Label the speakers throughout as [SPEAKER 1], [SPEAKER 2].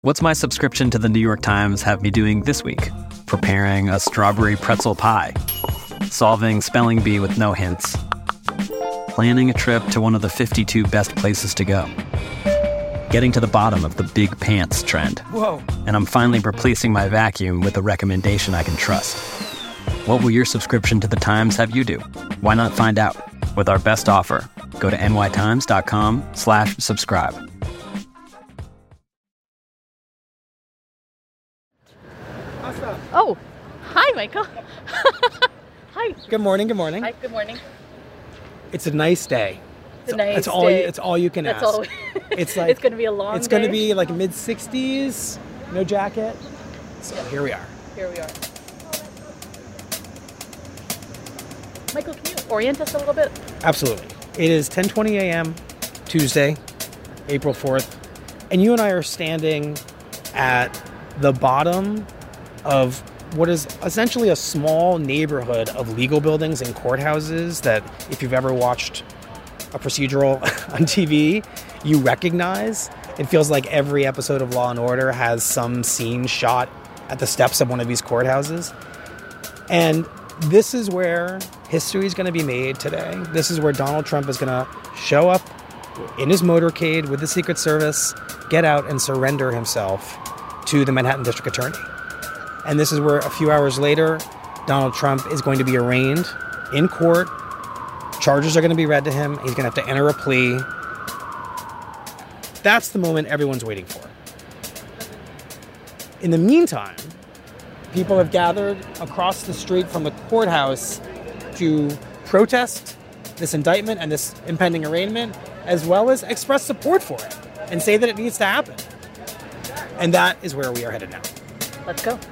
[SPEAKER 1] What's my subscription to the New York Times have me doing this week? Preparing a strawberry pretzel pie, solving spelling bee with no hints, planning a trip to one of the 52 best places to go, getting to the bottom of the big pants trend.
[SPEAKER 2] Whoa.
[SPEAKER 1] And I'm finally replacing my vacuum with a recommendation I can trust. What will your subscription to the Times have you do? Why not find out with our best offer? Go to nytimes.com/subscribe.
[SPEAKER 3] Oh, hi, Michael. Hi.
[SPEAKER 2] Good morning. Good morning.
[SPEAKER 3] Hi, good morning.
[SPEAKER 2] It's a nice day.
[SPEAKER 3] It's a nice
[SPEAKER 2] all.
[SPEAKER 3] day.
[SPEAKER 2] It's all you can
[SPEAKER 3] That's
[SPEAKER 2] ask.
[SPEAKER 3] all.
[SPEAKER 2] It's like
[SPEAKER 3] it's going to be a long
[SPEAKER 2] It's going to
[SPEAKER 3] day.
[SPEAKER 2] be like mid-60s, no jacket. So here we are.
[SPEAKER 3] Here we are. Michael, can you orient us a little bit?
[SPEAKER 2] Absolutely. It is 10:20 a.m. Tuesday, April 4th, and you and I are standing at the bottom of what is essentially a small neighborhood of legal buildings and courthouses that, if you've ever watched a procedural on TV, you recognize. It feels like every episode of Law and Order has some scene shot at the steps of one of these courthouses. And this is where history is going to be made today. This is where Donald Trump is going to show up in his motorcade with the Secret Service, get out and surrender himself to the Manhattan District Attorney. And this is where a few hours later, Donald Trump is going to be arraigned in court. Charges are going to be read to him. He's going to have to enter a plea. That's the moment everyone's waiting for. In the meantime, people have gathered across the street from the courthouse to protest this indictment and this impending arraignment, as well as express support for it and say that it needs to happen. And that is where we are headed now.
[SPEAKER 3] Let's go.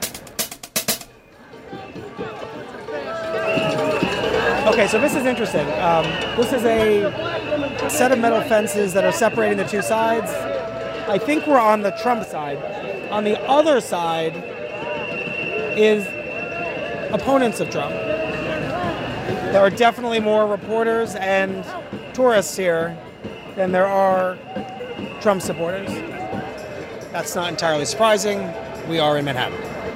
[SPEAKER 2] Okay, so this is interesting. This is a set of metal fences that are separating the two sides. I think we're on the Trump side. On the other side is opponents of Trump. There are definitely more reporters and tourists here than there are Trump supporters. That's not entirely surprising. We are in Manhattan.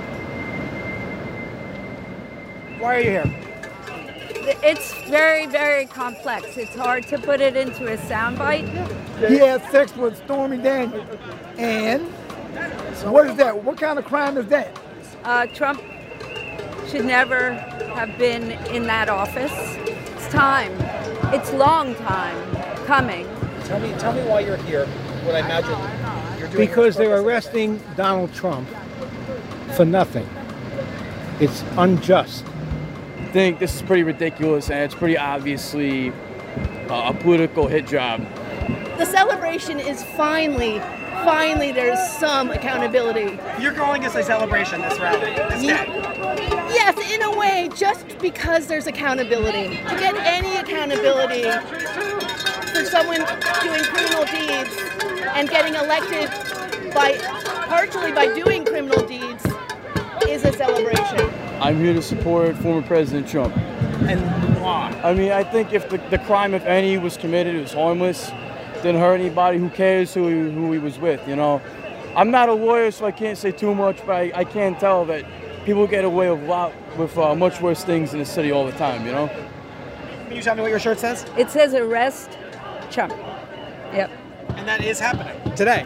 [SPEAKER 2] Why are you here?
[SPEAKER 4] It's very, very complex. It's hard to put it into a soundbite.
[SPEAKER 5] He had sex with Stormy Daniels. And what is that? What kind of crime is that?
[SPEAKER 4] Trump should never have been in that office. It's time. It's long time coming.
[SPEAKER 2] Tell me why you're here. What I imagine you're doing.
[SPEAKER 5] Because they're arresting Donald Trump for nothing. It's unjust.
[SPEAKER 6] I think this is pretty ridiculous, and it's pretty obviously a political hit job.
[SPEAKER 7] The celebration is finally there's some accountability.
[SPEAKER 2] You're calling this a celebration, this rally, this day.
[SPEAKER 7] Yes, in a way, just because there's accountability. To get any accountability for someone doing criminal deeds and getting elected partially by doing criminal deeds is a celebration.
[SPEAKER 6] I'm here to support former President Trump.
[SPEAKER 2] And why?
[SPEAKER 6] I mean, I think if the crime, if any, was committed, it was harmless, didn't hurt anybody, who cares who he was with, you know? I'm not a lawyer, so I can't say too much, but I can tell that people get away with much worse things in the city all the time, you know?
[SPEAKER 2] Can you tell me what your shirt says?
[SPEAKER 4] It says arrest Trump. Yep.
[SPEAKER 2] And that is happening today.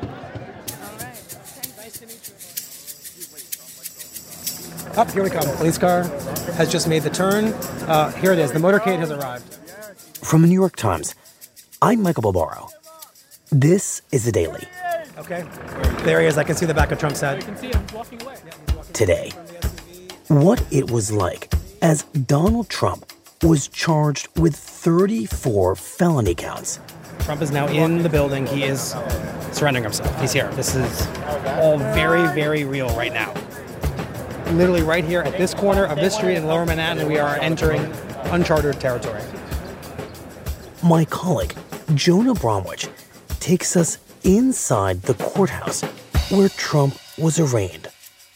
[SPEAKER 2] Up, here we come. Police car has just made the turn. Here it is. The motorcade has arrived.
[SPEAKER 8] From the New York Times, I'm Michael Barbaro. This is The Daily.
[SPEAKER 2] Okay. There he is. I can see the back of Trump's head.
[SPEAKER 9] You can see him walking away.
[SPEAKER 8] Today, what it was like as Donald Trump was charged with 34 felony counts.
[SPEAKER 2] Trump is now in the building. He is surrendering himself. He's here. This is all very, very real right now. Literally right here at this corner of this street in Lower Manhattan, we are entering uncharted territory.
[SPEAKER 8] My colleague, Jonah Bromwich, takes us inside the courthouse where Trump was arraigned.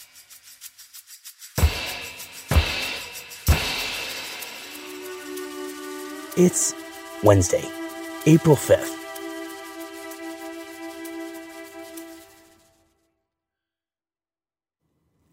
[SPEAKER 8] It's Wednesday, April 5th.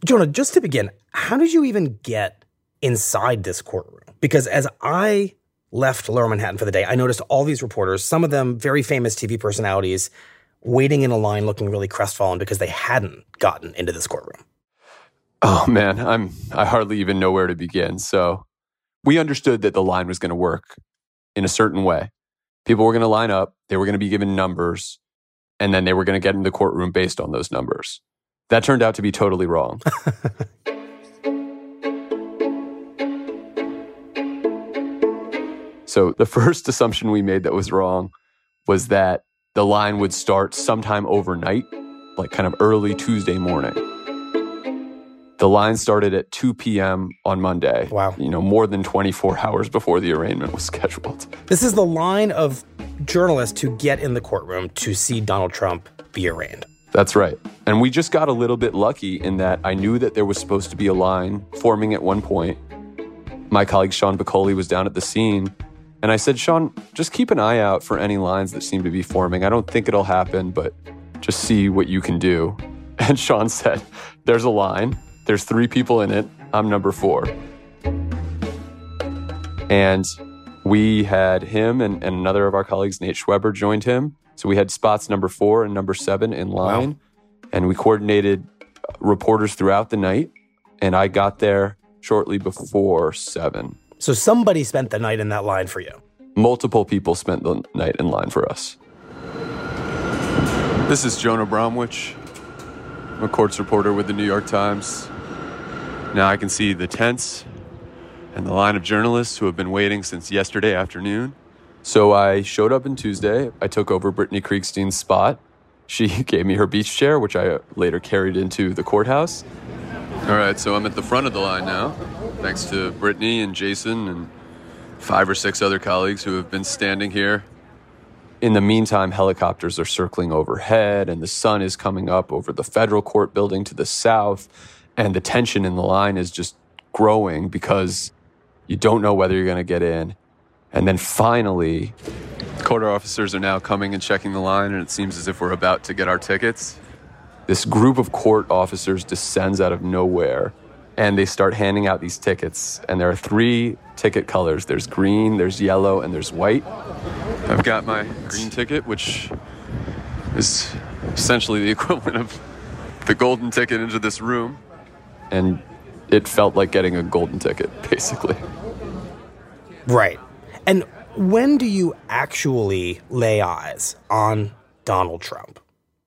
[SPEAKER 8] Jonah, just to begin, how did you even get inside this courtroom? Because as I left Lower Manhattan for the day, I noticed all these reporters, some of them very famous TV personalities, waiting in a line looking really crestfallen because they hadn't gotten into this courtroom.
[SPEAKER 9] Oh man, I hardly even know where to begin. So we understood that the line was going to work in a certain way. People were going to line up, they were going to be given numbers, and then they were going to get into the courtroom based on those numbers. That turned out to be totally wrong. So the first assumption we made that was wrong was that the line would start sometime overnight, like kind of early Tuesday morning. The line started at 2 p.m. on Monday.
[SPEAKER 8] Wow.
[SPEAKER 9] More than 24 hours before the arraignment was scheduled.
[SPEAKER 8] This is the line of journalists who get in the courtroom to see Donald Trump be arraigned.
[SPEAKER 9] That's right. And we just got a little bit lucky in that I knew that there was supposed to be a line forming at one point. My colleague Sean Piccoli was down at the scene. And I said, Sean, just keep an eye out for any lines that seem to be forming. I don't think it'll happen, but just see what you can do. And Sean said, there's a line. There's 3 people in it. I'm number 4. And we had him and another of our colleagues, Nate Schweber, joined him. So we had spots number 4 and number 7 in line. Wow. And we coordinated reporters throughout the night. And I got there shortly before 7.
[SPEAKER 8] So somebody spent the night in that line for you.
[SPEAKER 9] Multiple people spent the night in line for us. This is Jonah Bromwich. I'm a courts reporter with the New York Times. Now I can see the tents and the line of journalists who have been waiting since yesterday afternoon. So I showed up on Tuesday. I took over Brittany Kriegstein's spot. She gave me her beach chair, which I later carried into the courthouse. All right, so I'm at the front of the line now, thanks to Brittany and Jason and 5 or 6 other colleagues who have been standing here. In the meantime, helicopters are circling overhead, and the sun is coming up over the federal court building to the south, and the tension in the line is just growing because you don't know whether you're going to get in. And then finally, court officers are now coming and checking the line, and it seems as if we're about to get our tickets. This group of court officers descends out of nowhere, and they start handing out these tickets. And there are 3 ticket colors. There's green, there's yellow, and there's white. I've got my green ticket, which is essentially the equivalent of the golden ticket into this room. And it felt like getting a golden ticket, basically.
[SPEAKER 8] Right. And when do you actually lay eyes on Donald Trump?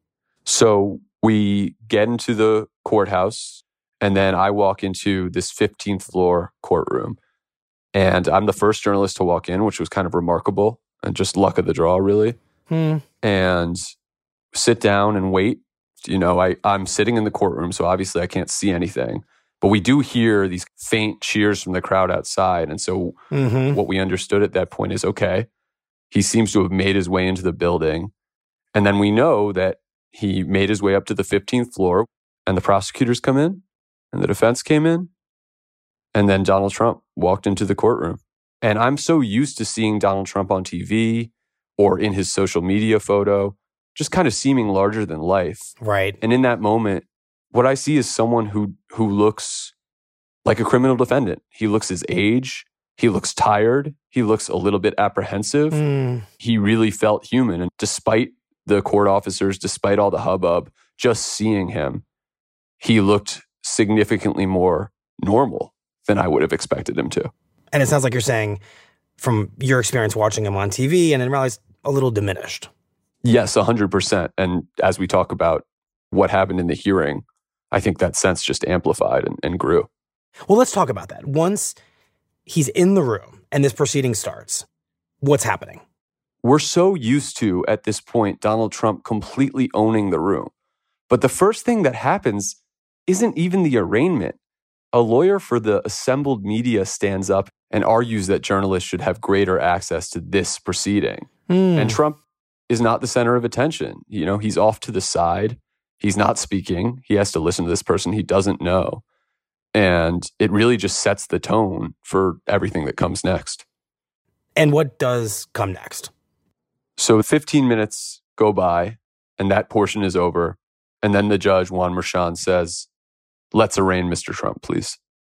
[SPEAKER 9] So we get into the courthouse, and then I walk into this 15th floor courtroom. And I'm the first journalist to walk in, which was kind of remarkable and just luck of the draw, really. And sit down and wait. I'm sitting in the courtroom, so obviously I can't see anything. But we do hear these faint cheers from the crowd outside. And so what we understood at that point is, okay, he seems to have made his way into the building. And then we know that he made his way up to the 15th floor, and the prosecutors come in, and the defense came in, and then Donald Trump walked into the courtroom. And I'm so used to seeing Donald Trump on TV or in his social media photo, just kind of seeming larger than life.
[SPEAKER 8] Right.
[SPEAKER 9] And in that moment, what I see is someone who looks like a criminal defendant. He looks his age. He looks tired. He looks a little bit apprehensive. He really felt human. And despite the court officers, despite all the hubbub, just seeing him, he looked significantly more normal than I would have expected him to.
[SPEAKER 8] And it sounds like you're saying, from your experience watching him on TV and in rallies, a little diminished.
[SPEAKER 9] Yes, 100%. And as we talk about what happened in the hearing, I think that sense just amplified and grew.
[SPEAKER 8] Well, let's talk about that. Once he's in the room and this proceeding starts, what's happening?
[SPEAKER 9] We're so used to, at this point, Donald Trump completely owning the room. But the first thing that happens isn't even the arraignment. A lawyer for the assembled media stands up and argues that journalists should have greater access to this proceeding. And Trump is not the center of attention. He's off to the side. He's not speaking. He has to listen to this person he doesn't know. And it really just sets the tone for everything that comes next.
[SPEAKER 8] And what does come next?
[SPEAKER 9] So 15 minutes go by, and that portion is over. And then the judge, Juan Merchan, says, let's arraign Mr. Trump, please.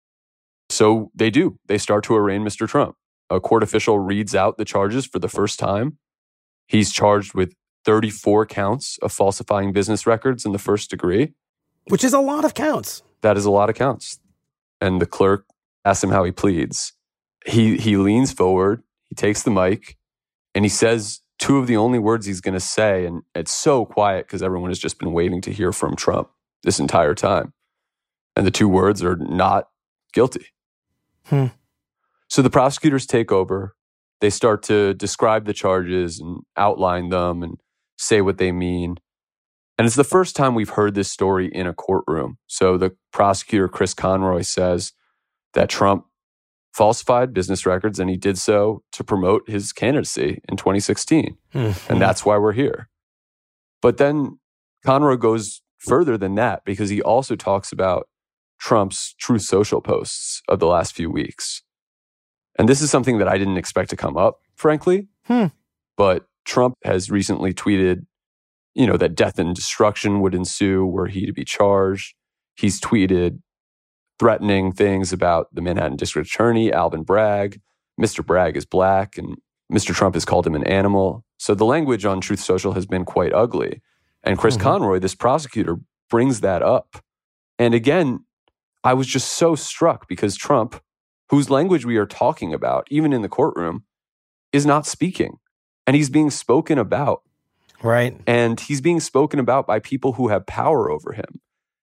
[SPEAKER 9] So they do. They start to arraign Mr. Trump. A court official reads out the charges for the first time. He's charged with 34 counts of falsifying business records in the first degree.
[SPEAKER 8] Which is a lot of counts.
[SPEAKER 9] That is a lot of counts. And the clerk asks him how he pleads. He leans forward, he takes the mic, and he says two of the only words he's going to say, and it's so quiet because everyone has just been waiting to hear from Trump this entire time. And the two words are not guilty. So the prosecutors take over. They start to describe the charges and outline them and say what they mean. And it's the first time we've heard this story in a courtroom. So the prosecutor, Chris Conroy, says that Trump falsified business records, and he did so to promote his candidacy in 2016. And that's why we're here. But then Conroy goes further than that because he also talks about Trump's Truth Social posts of the last few weeks. And this is something that I didn't expect to come up, frankly. But Trump has recently tweeted, that death and destruction would ensue were he to be charged. He's tweeted threatening things about the Manhattan District Attorney, Alvin Bragg. Mr. Bragg is black, and Mr. Trump has called him an animal. So the language on Truth Social has been quite ugly. And Chris Conroy, this prosecutor, brings that up. And again, I was just so struck because Trump, whose language we are talking about, even in the courtroom, is not speaking. And he's being spoken about.
[SPEAKER 8] Right.
[SPEAKER 9] And he's being spoken about by people who have power over him.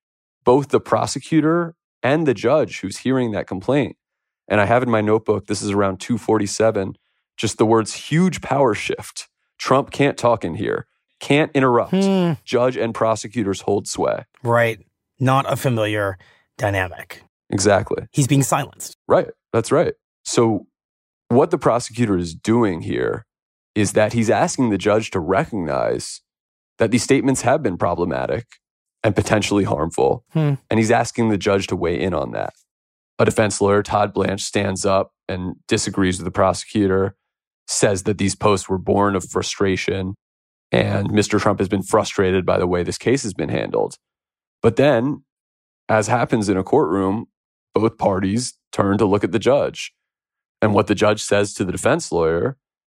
[SPEAKER 9] Both the prosecutor and the judge who's hearing that complaint. And I have in my notebook, this is around 247, just the words huge power shift. Trump can't talk in here. Can't interrupt. Judge and prosecutors hold sway.
[SPEAKER 8] Right. Not a familiar dynamic.
[SPEAKER 9] Exactly.
[SPEAKER 8] He's being silenced.
[SPEAKER 9] Right. That's right. So what the prosecutor is doing here is that he's asking the judge to recognize that these statements have been problematic and potentially harmful. And he's asking the judge to weigh in on that. A defense lawyer, Todd Blanche, stands up and disagrees with the prosecutor, says that these posts were born of frustration, and Mr. Trump has been frustrated by the way this case has been handled. But then, as happens in a courtroom, both parties turn to look at the judge. And what the judge says to the defense lawyer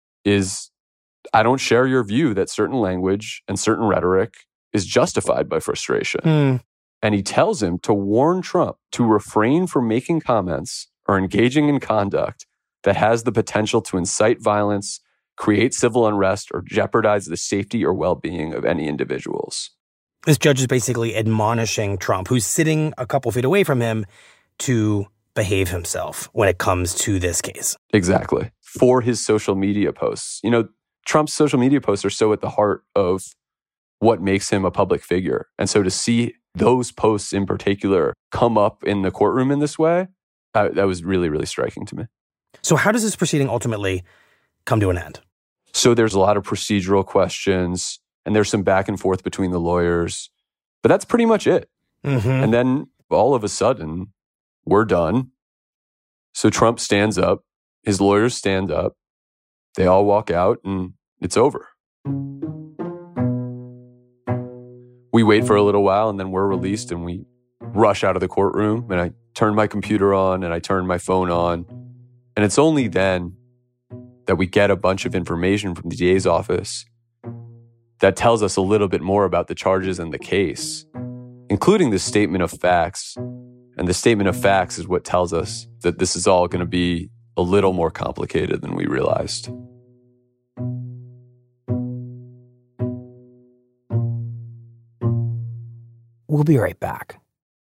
[SPEAKER 9] is, I don't share your view that certain language and certain rhetoric is justified by frustration. And he tells him to warn Trump to refrain from making comments or engaging in conduct that has the potential to incite violence, create civil unrest, or jeopardize the safety or well-being of any individuals.
[SPEAKER 8] This judge is basically admonishing Trump, who's sitting a couple feet away from him, to behave himself when it comes to this case.
[SPEAKER 9] Exactly. For his social media posts. Trump's social media posts are so at the heart of what makes him a public figure. And so to see those posts in particular come up in the courtroom in this way, that was really, really striking to me.
[SPEAKER 8] So how does this proceeding ultimately come to an end?
[SPEAKER 9] So there's a lot of procedural questions, and there's some back and forth between the lawyers, but that's pretty much it. And then all of a sudden, we're done. So Trump stands up, his lawyers stand up, they all walk out, and it's over. We wait for a little while, and then we're released, and we rush out of the courtroom, and I turn my computer on, and I turn my phone on, and it's only then that we get a bunch of information from the DA's office that tells us a little bit more about the charges and the case, including the statement of facts. And the statement of facts is what tells us that this is all going to be a little more complicated than we realized.
[SPEAKER 8] We'll be right back.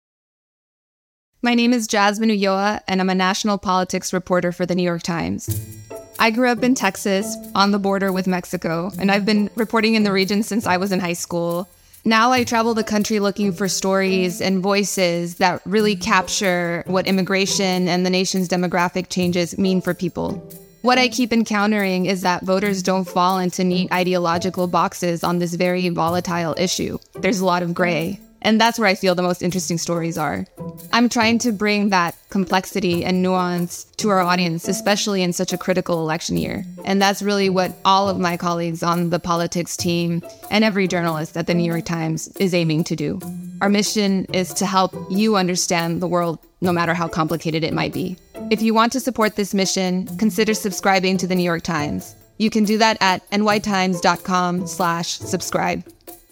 [SPEAKER 10] My name is Jasmine Ulloa, and I'm a national politics reporter for the New York Times. I grew up in Texas, on the border with Mexico, and I've been reporting in the region since I was in high school. Now I travel the country looking for stories and voices that really capture what immigration and the nation's demographic changes mean for people. What I keep encountering is that voters don't fall into neat ideological boxes on this very volatile issue. There's a lot of gray. And that's where I feel the most interesting stories are. I'm trying to bring that complexity and nuance to our audience, especially in such a critical election year. And that's really what all of my colleagues on the politics team and every journalist at the New York Times is aiming to do. Our mission is to help you understand the world, no matter how complicated it might be. If you want to support this mission, consider subscribing to the New York Times. You can do that at nytimes.com/subscribe.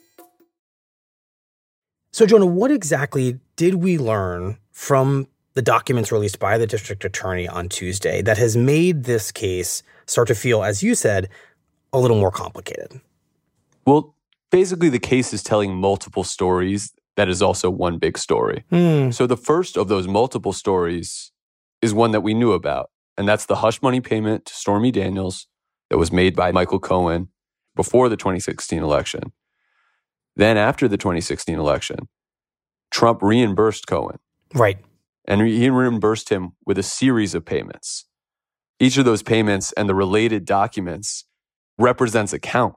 [SPEAKER 8] So, Jonah, what exactly did we learn from the documents released by the district attorney on Tuesday that has made this case start to feel, as you said, a little more complicated?
[SPEAKER 9] Well, basically, the case is telling multiple stories that is also one big story. So the first of those multiple stories is one that we knew about, and that's the hush money payment to Stormy Daniels that was made by Michael Cohen before the 2016 election. Then after the 2016 election, Trump reimbursed Cohen.
[SPEAKER 8] Right.
[SPEAKER 9] And he reimbursed him with a series of payments. Each of those payments and the related documents represents a count.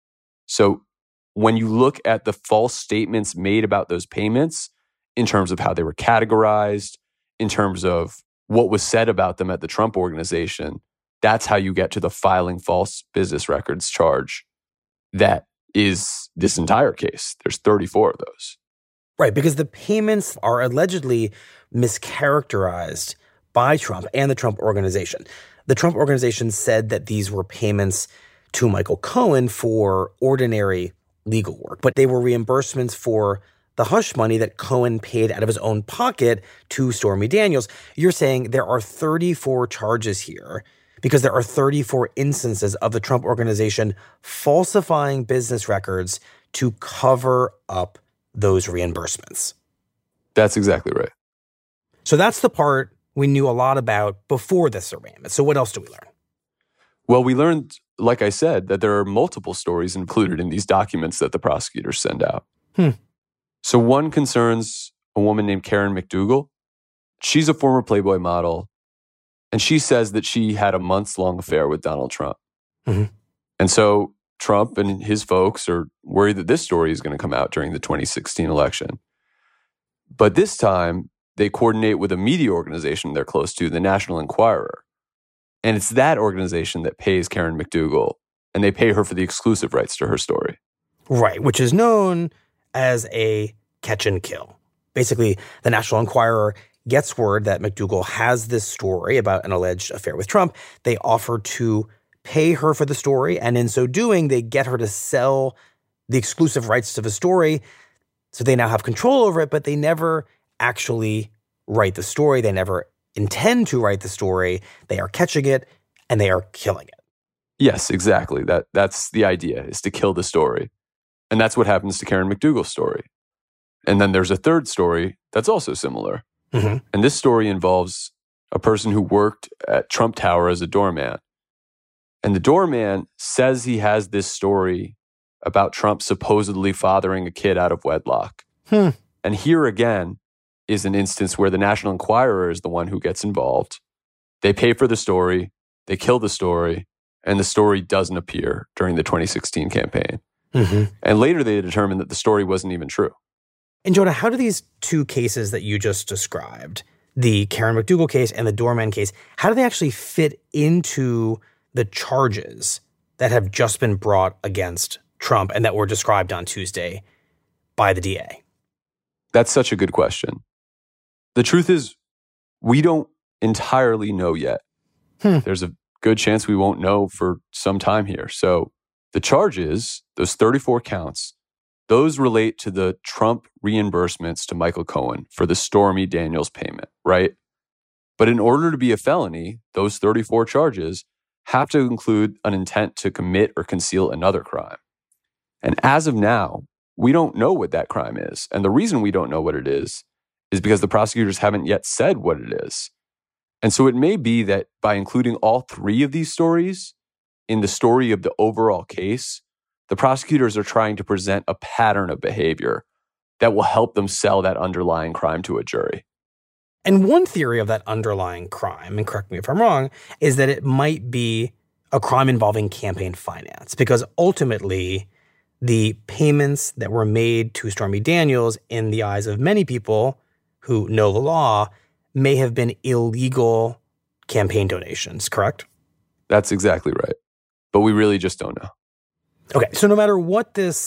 [SPEAKER 9] So when you look at the false statements made about those payments, in terms of how they were categorized, in terms of what was said about them at the Trump Organization, that's how you get to the filing false business records charge. That is this entire case. There's 34 of those.
[SPEAKER 8] Right, because the payments are allegedly mischaracterized by Trump and the Trump Organization. The Trump Organization said that these were payments to Michael Cohen for ordinary legal work, but they were reimbursements for the hush money that Cohen paid out of his own pocket to Stormy Daniels. You're saying there are 34 charges here because there are 34 instances of the Trump Organization falsifying business records to cover up those reimbursements.
[SPEAKER 9] That's exactly right.
[SPEAKER 8] So that's the part we knew a lot about before this arraignment. So what else do we learn?
[SPEAKER 9] Well, we learned, like I said, that there are multiple stories included in these documents that the prosecutors send out. So one concerns a woman named Karen McDougal. She's a former Playboy model, and she says that she had a months-long affair with Donald Trump. And so Trump and his folks are worried that this story is going to come out during the 2016 election. But this time, they coordinate with a media organization they're close to, the National Enquirer. And it's that organization that pays Karen McDougal, and they pay her for the exclusive rights to her story.
[SPEAKER 8] Right, which is known as a catch and kill. Basically, the National Enquirer gets word that McDougal has this story about an alleged affair with Trump. They offer to pay her for the story, and in so doing, they get her to sell the exclusive rights to the story. So they now have control over it, but they never actually write the story. They never intend to write the story. They are catching it, and they are killing it.
[SPEAKER 9] Yes, exactly. That's the idea, is to kill the story. And that's what happens to Karen McDougal's story. And then there's a third story that's also similar. And this story involves a person who worked at Trump Tower as a doorman. And the doorman says he has this story about Trump supposedly fathering a kid out of wedlock. And here again is an instance where the National Enquirer is the one who gets involved. They pay for the story, they kill the story, and the story doesn't appear during the 2016 campaign. And later they determined that the story wasn't even true.
[SPEAKER 8] And Jonah, how do these two cases that you just described, the Karen McDougal case and the doorman case, how do they actually fit into the charges that have just been brought against Trump and that were described on Tuesday by the DA?
[SPEAKER 9] That's such a good question. The truth is, we don't entirely know yet. There's a good chance we won't know for some time here. So the charges, those 34 counts, those relate to the Trump reimbursements to Michael Cohen for the Stormy Daniels payment, right? But in order to be a felony, those 34 charges have to include an intent to commit or conceal another crime. And as of now, we don't know what that crime is. And the reason we don't know what it is because the prosecutors haven't yet said what it is. And so it may be that by including all three of these stories in the story of the overall case, the prosecutors are trying to present a pattern of behavior that will help them sell that underlying crime to a jury.
[SPEAKER 8] And one theory of that underlying crime, and correct me if I'm wrong, is that it might be a crime involving campaign finance, because ultimately the payments that were made to Stormy Daniels, in the eyes of many people who know the law, may have been illegal campaign donations, correct?
[SPEAKER 9] That's exactly right. But we really just don't know.
[SPEAKER 8] Okay, so no matter what this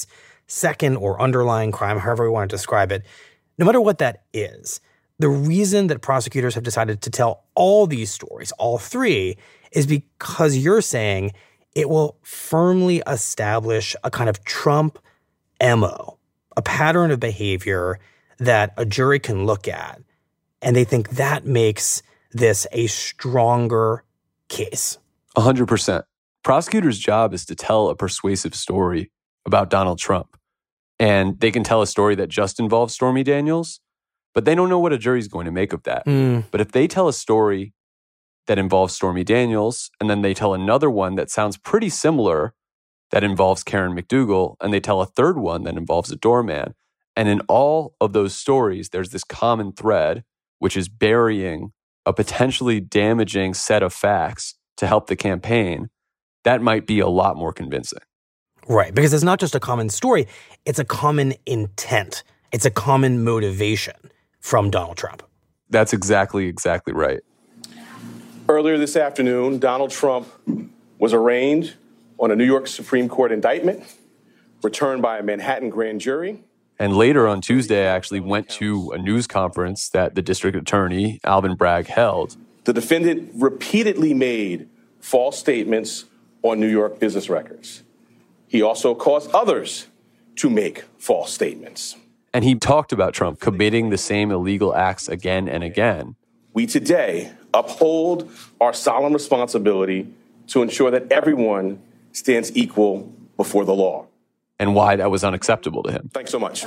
[SPEAKER 8] second or underlying crime, however we want to describe it, no matter what that is, the reason that prosecutors have decided to tell all these stories, all three, is because you're saying it will firmly establish a kind of Trump MO, a pattern of behavior that a jury can look at, and they think that makes this a stronger case.
[SPEAKER 9] 100%. Prosecutors' job is to tell a persuasive story about Donald Trump. And they can tell a story that just involves Stormy Daniels, but they don't know what a jury's going to make of that. But if they tell a story that involves Stormy Daniels, and then they tell another one that sounds pretty similar that involves Karen McDougal, and they tell a third one that involves a doorman, and in all of those stories, there's this common thread, which is burying a potentially damaging set of facts to help the campaign, that might be a lot more convincing.
[SPEAKER 8] Right, because it's not just a common story, it's a common intent. It's a common motivation from Donald Trump.
[SPEAKER 9] That's exactly right.
[SPEAKER 11] Earlier this afternoon, Donald Trump was arraigned on a New York Supreme Court indictment returned by a Manhattan grand jury.
[SPEAKER 9] And later on Tuesday, I actually went to a news conference that the district attorney, Alvin Bragg, held.
[SPEAKER 11] The defendant repeatedly made false statements on New York business records. He also caused others to make false statements.
[SPEAKER 9] And he talked about Trump committing the same illegal acts again and again.
[SPEAKER 11] We today uphold our solemn responsibility to ensure that everyone stands equal before the law.
[SPEAKER 9] And why that was unacceptable to him.
[SPEAKER 11] Thanks so much.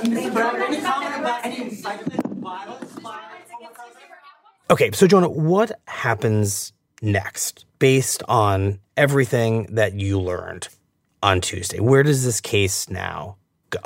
[SPEAKER 8] Okay, so Jonah, what happens next based on everything that you learned on Tuesday? Where does this case now go?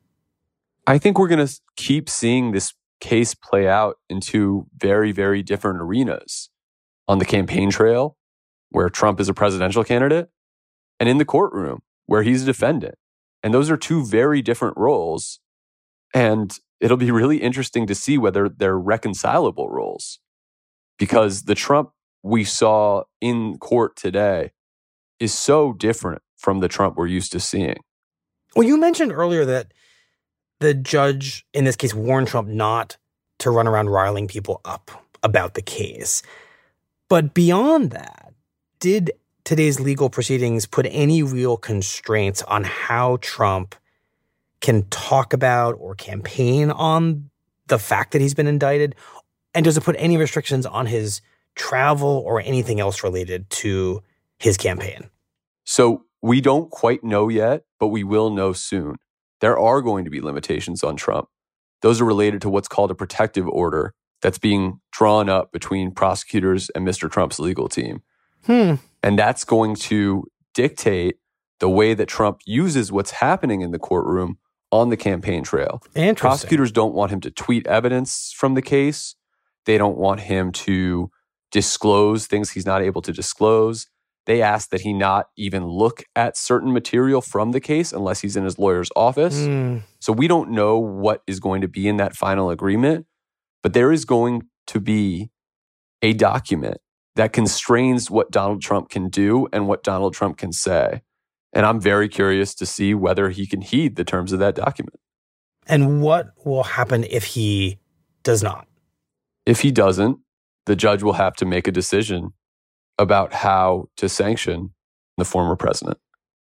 [SPEAKER 9] I think we're going to keep seeing this case play out into very, very different arenas. On the campaign trail, where Trump is a presidential candidate, and in the courtroom, where he's a defendant. And those are two very different roles. And it'll be really interesting to see whether they're reconcilable roles. Because the Trump we saw in court today is so different from the Trump we're used to seeing.
[SPEAKER 8] Well, you mentioned earlier that the judge in this case warned Trump not to run around riling people up about the case. But beyond that, did today's legal proceedings put any real constraints on how Trump can talk about or campaign on the fact that he's been indicted? And does it put any restrictions on his travel or anything else related to his campaign?
[SPEAKER 9] So we don't quite know yet, but we will know soon. There are going to be limitations on Trump. Those are related to what's called a protective order that's being drawn up between prosecutors and Mr. Trump's legal team. And that's going to dictate the way that Trump uses what's happening in the courtroom on the campaign trail. Prosecutors don't want him to tweet evidence from the case. They don't want him to disclose things he's not able to disclose. They ask that he not even look at certain material from the case unless he's in his lawyer's office. So we don't know what is going to be in that final agreement, but there is going to be a document that constrains what Donald Trump can do and what Donald Trump can say. And I'm very curious to see whether he can heed the terms of that document.
[SPEAKER 8] And what will happen if he does not?
[SPEAKER 9] If he doesn't, the judge will have to make a decision about how to sanction the former president.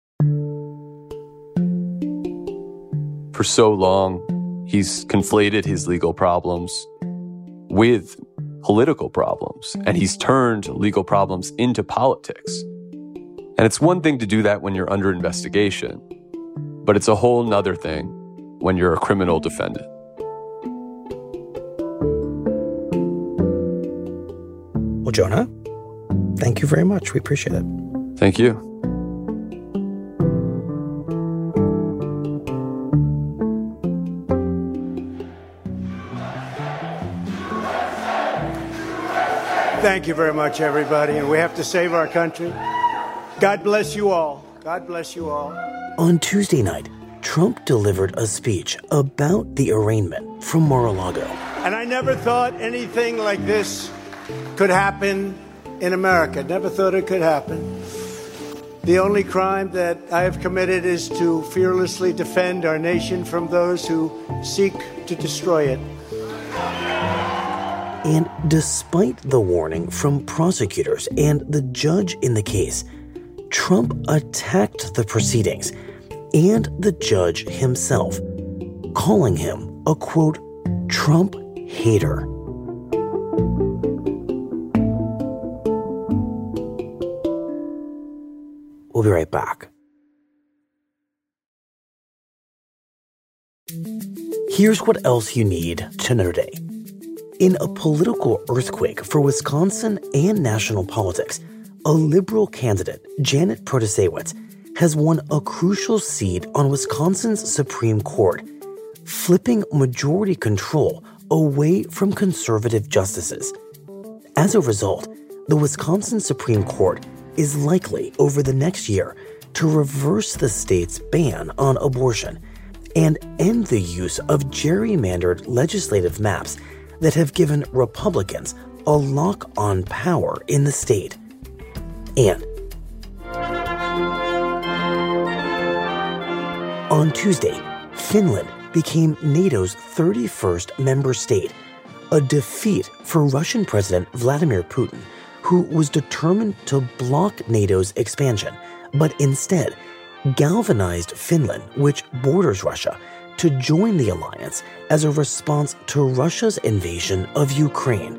[SPEAKER 9] For so long, he's conflated his legal problems with political problems, and he's turned legal problems into politics. And it's one thing to do that when you're under investigation, but it's a whole nother thing when you're a criminal defendant.
[SPEAKER 8] Well, Jonah, thank you very much. We appreciate it.
[SPEAKER 9] Thank you.
[SPEAKER 12] Thank you very much, everybody. And we have to save our country. God bless you all. God bless you all.
[SPEAKER 8] On Tuesday night, Trump delivered a speech about the arraignment from Mar-a-Lago.
[SPEAKER 12] And I never thought anything like this could happen in America. Never thought it could happen. The only crime that I have committed is to fearlessly defend our nation from those who seek to destroy it.
[SPEAKER 8] And despite the warning from prosecutors and the judge in the case, Trump attacked the proceedings and the judge himself, calling him a, quote, Trump hater. We'll be right back. Here's what else you need to know today. In a political earthquake for Wisconsin and national politics, a liberal candidate, Janet Protasiewicz, has won a crucial seat on Wisconsin's Supreme Court, flipping majority control away from conservative justices. As a result, the Wisconsin Supreme Court is likely over the next year to reverse the state's ban on abortion and end the use of gerrymandered legislative maps that have given Republicans a lock on power in the state. And on Tuesday, Finland became NATO's 31st member state, a defeat for Russian President Vladimir Putin, who was determined to block NATO's expansion, but instead galvanized Finland, which borders Russia, to join the alliance as a response to Russia's invasion of Ukraine.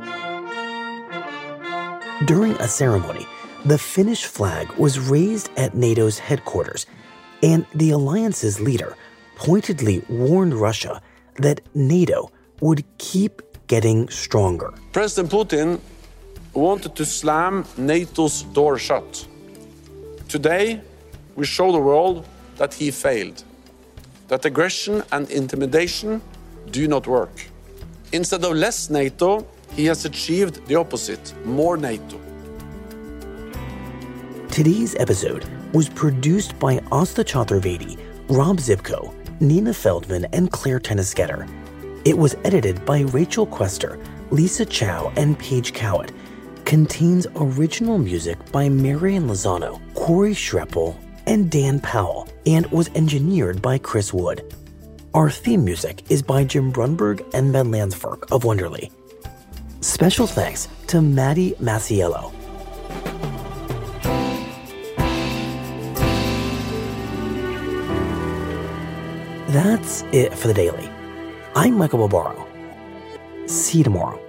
[SPEAKER 8] During a ceremony, the Finnish flag was raised at NATO's headquarters, and the alliance's leader pointedly warned Russia that NATO would keep getting stronger.
[SPEAKER 13] President Putin wanted to slam NATO's door shut. Today, we show the world that he failed, that aggression and intimidation do not work. Instead of less NATO, he has achieved the opposite, more NATO.
[SPEAKER 8] Today's episode was produced by Asta Chaturvedi, Rob Zipko, Nina Feldman, and Claire Tennisgetter. It was edited by Rachel Quester, Lisa Chow, and Paige Cowett. Contains original music by Marian Lozano, Corey Schreppel, and Dan Powell, and was engineered by Chris Wood. Our theme music is by Jim Brunberg and Ben Landsverk of Wonderly. Special thanks to Maddie Masiello. That's it for the Daily. I'm Michael Barbaro. See you tomorrow.